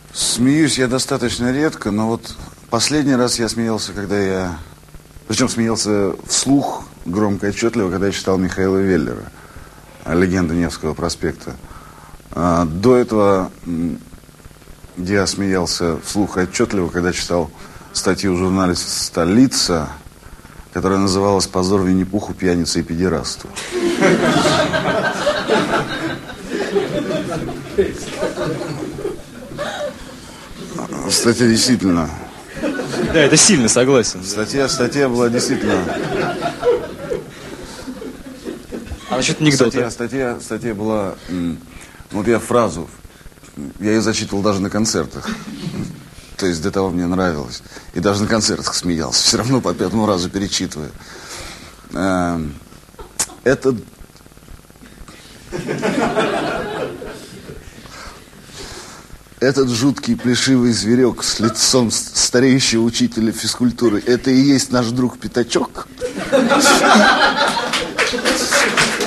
Смеюсь я достаточно редко, но вот последний раз я смеялся, Причем смеялся вслух, громко и отчетливо, когда я читал Михаила Веллера «Легенда Невского проспекта». До этого я смеялся вслух и отчетливо, когда читал статью в журнале «Столица», которая называлась «Позор Винни-Пуху, пьянице и педерасту». Статья действительно... Да, это сильно, согласен. Статья была действительно... А насчет анекдота? Статья была... Вот я фразу... Я ее зачитывал даже на концертах. То есть до того мне нравилось. И даже на концертах смеялся. Все равно по 5-му разу перечитываю. Этот жуткий плешивый зверек с лицом стареющего учителя физкультуры, это и есть наш друг Пятачок?